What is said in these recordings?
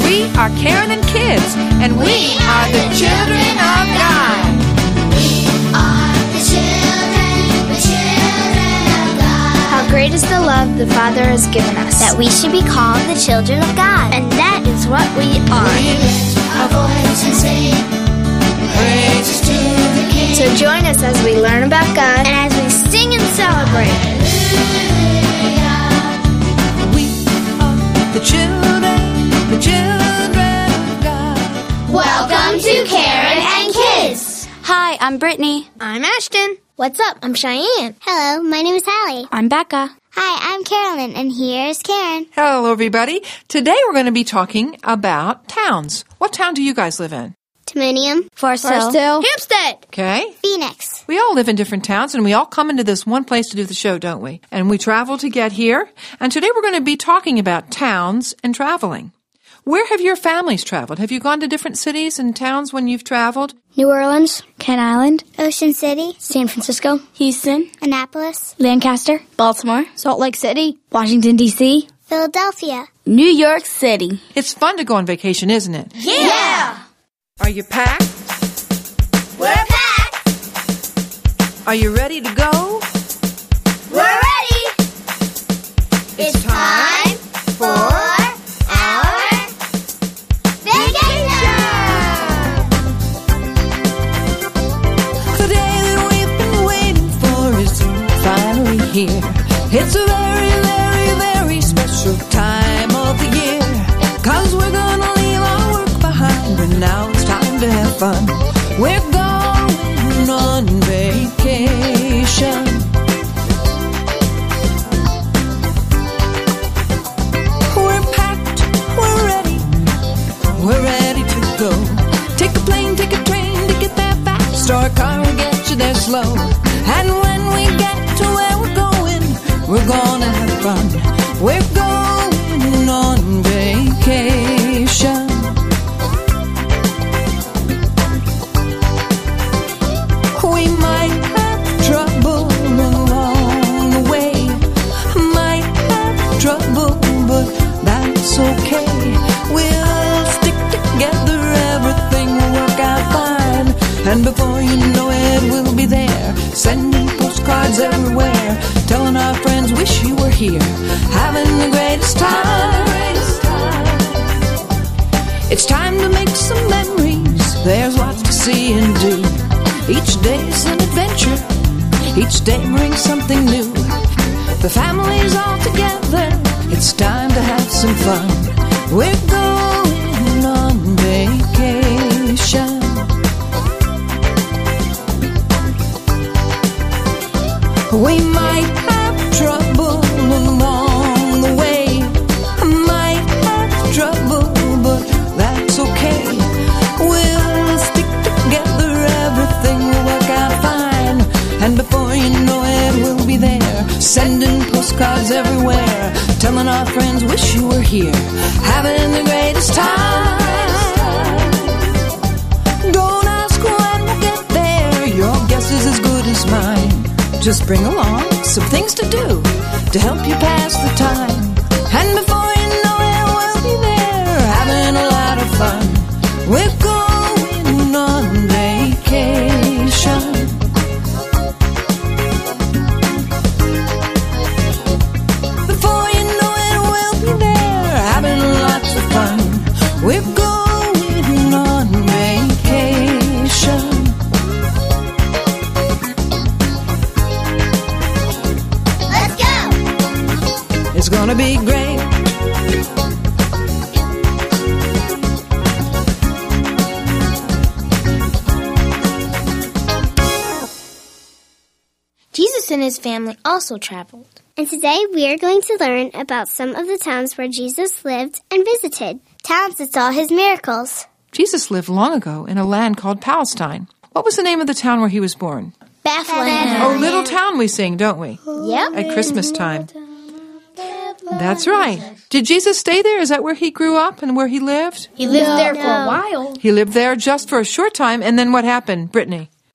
We are Karen and Kids, and we are the children of God. We are the children of God. How great is the love the Father has given us, That we should be called the children of God. and that is what we are. We lift our voice and sing praises to the King. So join us as we learn about God and as we sing and celebrate. We are the children of God. Welcome to Karen and Kids. Hi, I'm Brittany. I'm Ashton. What's up? I'm Cheyenne. Hello, my name is Hallie. I'm Becca. Hi, I'm Carolyn, and here's Karen. Hello, everybody. Today we're going to be talking about towns. What town do you guys live in? Timonium, Forest Hill. Hampstead. Okay. Phoenix. We all live in different towns, and we all come into this one place to do the show, don't we? And we travel to get here. And today we're going to be talking about towns and traveling. Where have your families traveled? Have you gone to different cities and towns when you've traveled? New Orleans. Kent Island. Ocean City, San Francisco. Houston. Annapolis, Lancaster. Baltimore. Salt Lake City. Washington, D.C. Philadelphia. New York City. It's fun to go on vacation, isn't it? Yeah! Are you packed? We're packed! Are you ready to go? We're ready! It's time for our vacation! The day that we've been waiting for is finally here. It's a very, very, very special time of the year. 'Cause we're gonna leave our work behind, and now it's time to have fun. We're going on vacation. We're packed, we're ready to go. Take a plane, take a train to get there fast, or a car will get you there slow. And when we get to where we're going, we're gonna have fun. We're going on vacation. We might have trouble along the way, might have trouble, but that's okay. We'll stick together, everything will work out fine. And before you know it, we'll be there, sending postcards everywhere, telling our friends, wish you were here, having the greatest time. It's time to make some memories, there's lots to see and do. Each day's an adventure, each day brings something new. The family's all together, it's time to have some fun. We're going on vacation. We might have trouble along the way, might have trouble, but that's okay. We'll stick together, everything will work out fine. And before you know it, we'll be there, sending postcards everywhere, telling our friends, wish you were here, having the greatest time. Don't ask when we'll get there, your guess is as good as mine. Just bring along some things to do to help you pass the time. And before you know it, we'll be there, having a lot of fun. We're going on vacation. Before you know it, we'll be there, having lots of fun. We're going on vacation. Let's go! It's gonna be great. Jesus and his family also traveled. And today we are going to learn about some of the towns where Jesus lived and visited. Towns that saw his miracles. Jesus lived long ago in a land called Palestine. What was the name of the town where he was born? Bethlehem. Oh, Little Town we sing, don't we? Yep. At Christmas time. That's right. Did Jesus stay there? Is that where he grew up and where he lived? He lived there for a while. He lived there just for a short time, and then what happened, Brittany?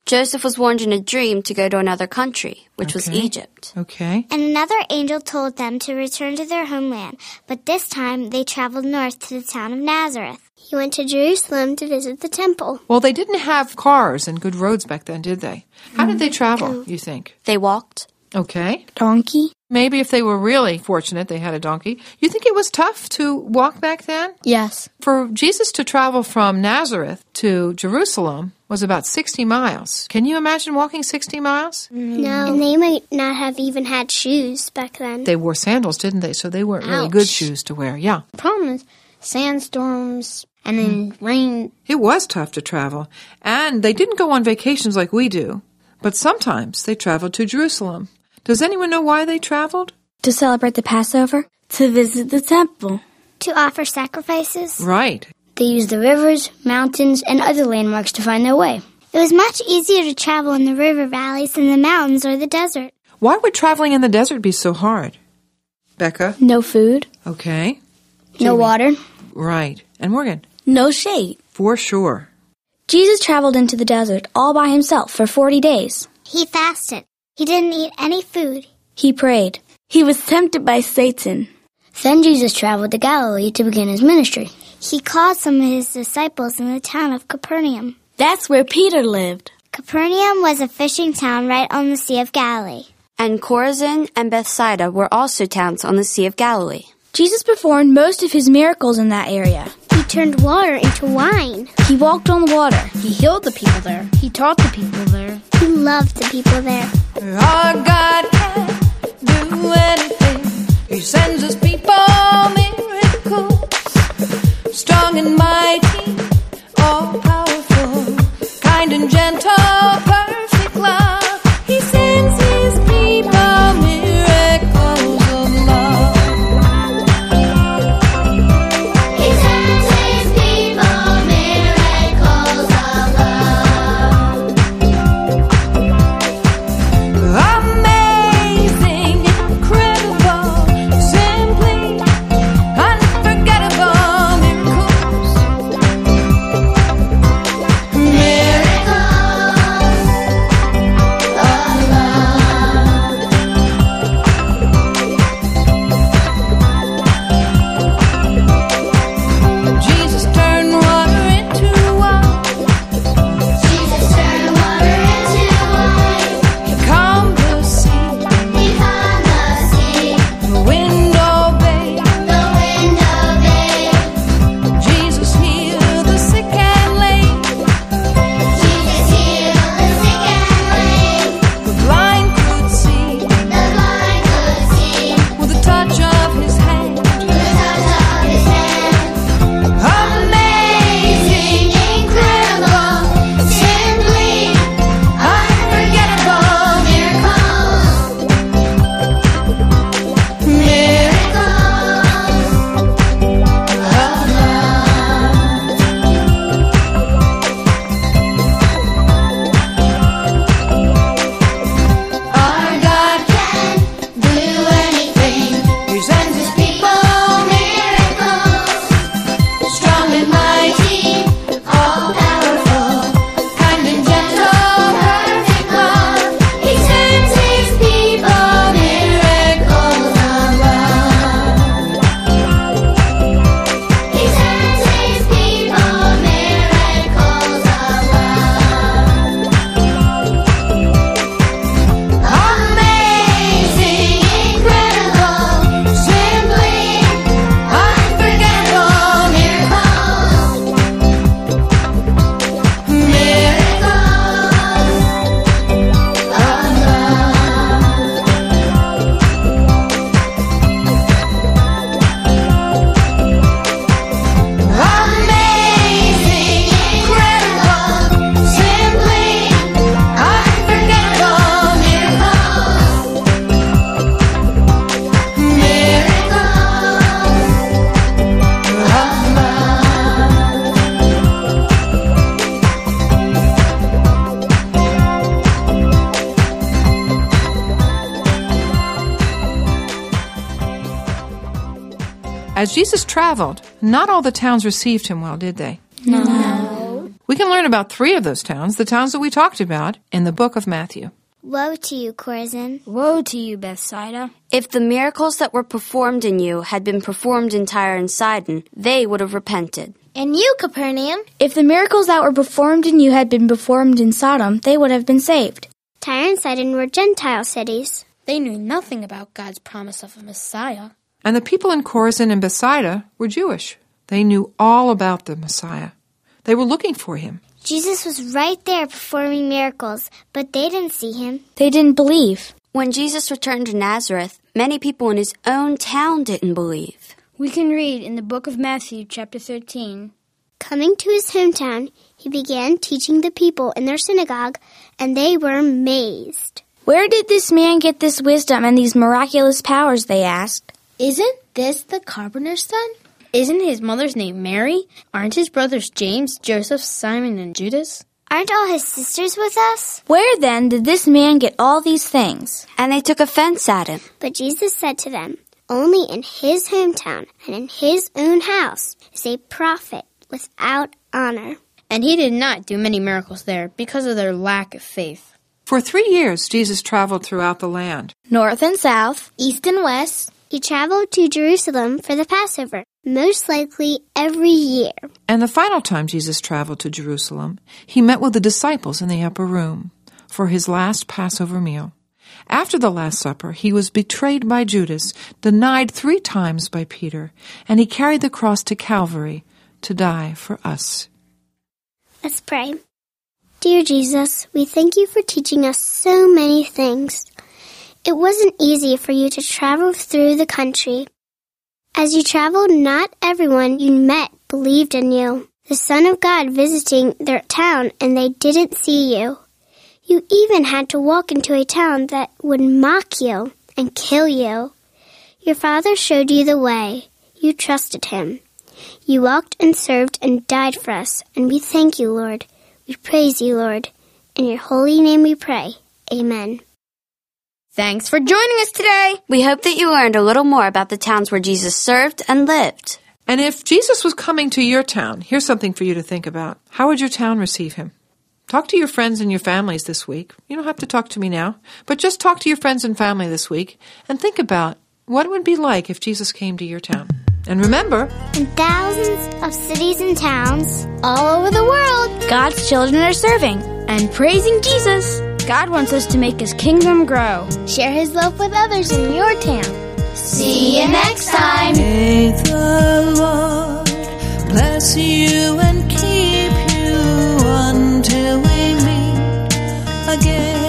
Joseph was warned in a dream to go to another country, which was Egypt. Okay. And another angel told them to return to their homeland, but this time they traveled north to the town of Nazareth. He went to Jerusalem to visit the temple. Well, they didn't have cars and good roads back then, did they? How did they travel, you think? They walked. Okay. Donkey? Maybe if they were really fortunate, they had a donkey. You think it was tough to walk back then? Yes. For Jesus to travel from Nazareth to Jerusalem was about 60 miles. Can you imagine walking 60 miles? No. And they might not have even had shoes back then. They wore sandals, didn't they? So they weren't really good shoes to wear. Yeah. Problem is sandstorms and then rain. It was tough to travel. And they didn't go on vacations like we do. But sometimes they traveled to Jerusalem. Does anyone know why they traveled? To celebrate the Passover? To visit the temple. To offer sacrifices? Right. They used the rivers, mountains, and other landmarks to find their way. It was much easier to travel in the river valleys than the mountains or the desert. Why would traveling in the desert be so hard? Becca? No food. Okay. No water. Right. And Morgan? No shade. For sure. Jesus traveled into the desert all by himself for 40 days. He fasted. He didn't eat any food. He prayed. He was tempted by Satan. Then Jesus traveled to Galilee to begin his ministry. He called some of his disciples in the town of Capernaum. That's where Peter lived. Capernaum was a fishing town right on the Sea of Galilee. And Chorazin and Bethsaida were also towns on the Sea of Galilee. Jesus performed most of his miracles in that area. He turned water into wine. He walked on the water. He healed the people there. He taught the people there. He loved the people there. Our God can do anything. He sends us people miracles. Strong and mighty, all powerful, kind and gentle, perfect love. He sends his people miracles of love. He sends his people miracles of love. Amazing, incredible, simply unforgettable miracles. Jesus turned water into wine. Jesus turned water into wine. He calmed the sea. He calmed the sea. The wind obeyed. The wind obeyed. Jesus healed the sick and lame. Jesus healed the sick and lame. The blind could see The blind could see. with the touch of his hand. The touch of his hand. Amazing, incredible, simply unforgettable miracles. Our God can do anything. He sends his people miracles. Strong and mighty, all powerful, kind and gentle, perfect love. He sends his people miracles of love. He sends his people miracles of love. Amazing, incredible, simply unforgettable miracles. Amazing, incredible, simply unforgettable As Jesus traveled, not all the towns received him well, did they? No. We can learn about 3 of those towns, the towns that we talked about, in the book of Matthew. Woe to you, Chorazin. Woe to you, Bethsaida. If the miracles that were performed in you had been performed in Tyre and Sidon, they would have repented. And you, Capernaum. If the miracles that were performed in you had been performed in Sodom, they would have been saved. Tyre and Sidon were Gentile cities. They knew nothing about God's promise of a Messiah. And the people in Chorazin and Bethsaida were Jewish. They knew all about the Messiah. They were looking for him. Jesus was right there performing miracles, but they didn't see him. They didn't believe. When Jesus returned to Nazareth, many people in his own town didn't believe. We can read in the book of Matthew, chapter 13. Coming to his hometown, he began teaching the people in their synagogue, and they were amazed. Where did this man get this wisdom and these miraculous powers, they asked. Isn't this the carpenter's son? Isn't his mother's name Mary? Aren't his brothers James, Joseph, Simon, and Judas? Aren't all his sisters with us? Where then did this man get all these things? And they took offense at him. But Jesus said to them, only in his hometown and in his own house is a prophet without honor. And he did not do many miracles there because of their lack of faith. For 3 years, Jesus traveled throughout the land. North and south, East and west. He traveled to Jerusalem for the Passover, most likely every year. And the final time Jesus traveled to Jerusalem, he met with the disciples in the upper room for his last Passover meal. After the Last Supper, he was betrayed by Judas, denied 3 times by Peter, and he carried the cross to Calvary to die for us. Let's pray. Dear Jesus, we thank you for teaching us so many things. It wasn't easy for you to travel through the country. As you traveled, not everyone you met believed in you. The Son of God visiting their town, and they didn't see you. You even had to walk into a town that would mock you and kill you. Your Father showed you the way. You trusted him. You walked and served and died for us, and we thank you, Lord. We praise you, Lord. In your holy name we pray. Amen. Thanks for joining us today. We hope that you learned a little more about the towns where Jesus served and lived. And if Jesus was coming to your town, here's something for you to think about. How would your town receive him? Talk to your friends and your families this week. You don't have to talk to me now, but just talk to your friends and family this week and think about what it would be like if Jesus came to your town. And remember, in thousands of cities and towns all over the world, God's children are serving and praising Jesus. God wants us to make his kingdom grow. Share his love with others in your town. See you next time. May the Lord bless you and keep you until we meet again.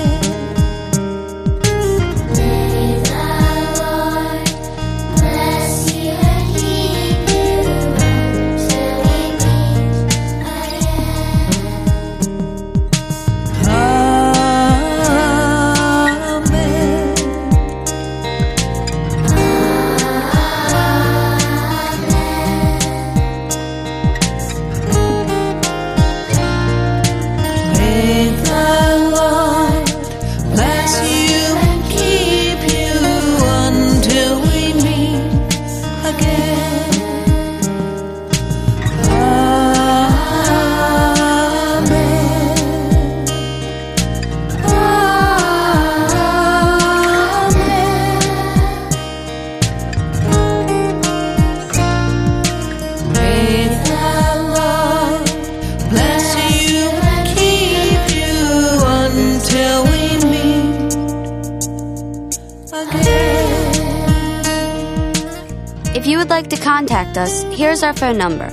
If you would like to contact us, here's our phone number,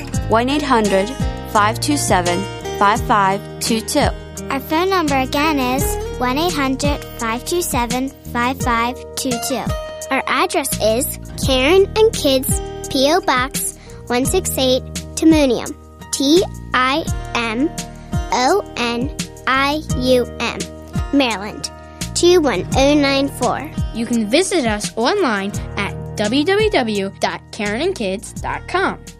1-800-527-5522. Our phone number again is 1-800-527-5522. Our address is Karen and Kids, P.O. Box 168, Timonium, Timonium, Maryland, 21094. You can visit us online at www.karenandkids.com.